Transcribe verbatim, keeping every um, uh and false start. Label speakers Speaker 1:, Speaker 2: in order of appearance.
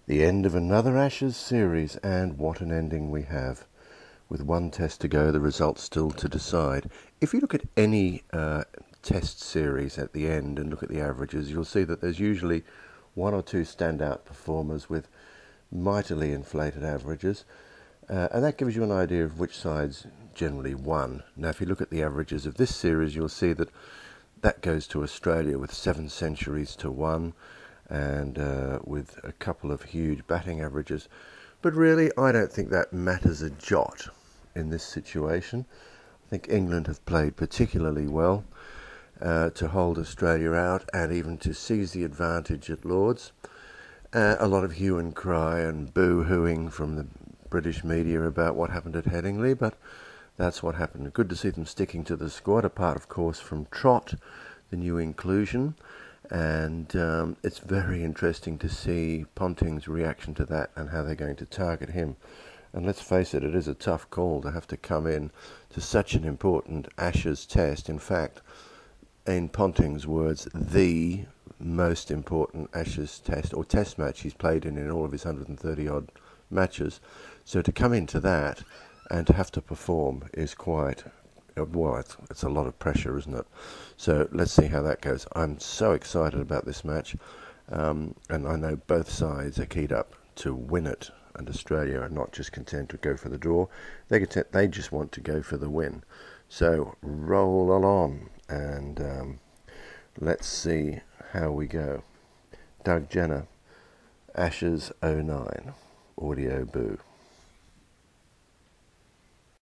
Speaker 1: The end of another Ashes series, and what an ending we have. With one test to go, the results still to decide. If you look at any uh, test series at the end and look at the averages, you'll see that there's usually one or two standout performers with mightily inflated averages. Uh, and that gives you an idea of which side's generally won. Now, if you look at the averages of this series, you'll see that that goes to Australia with seven centuries to one, and uh, with a couple of huge batting averages. But really, I don't think that matters a jot in this situation. I think England have played particularly well uh, to hold Australia out and even to seize the advantage at Lord's. Uh, a lot of hue and cry and boo-hooing from the British media about what happened at Headingley, but that's what happened. Good to see them sticking to the squad, apart, of course, from Trott, the new inclusion. And um, it's very interesting to see Ponting's reaction to that and how they're going to target him. And let's face it, it is a tough call to have to come in to such an important Ashes test. In fact, in Ponting's words, the most important Ashes test or test match he's played in in all of his one hundred thirty odd matches. So to come into that and to have to perform is quite, well, it's, it's a lot of pressure, isn't it? So let's see how that goes. I'm so excited about this match, um, and I know both sides are keyed up to win it, and Australia are not just content to go for the draw. They content, they just want to go for the win. So roll on, and um, let's see how we go. Doug Jenner, Ashes oh nine, Audio Boo.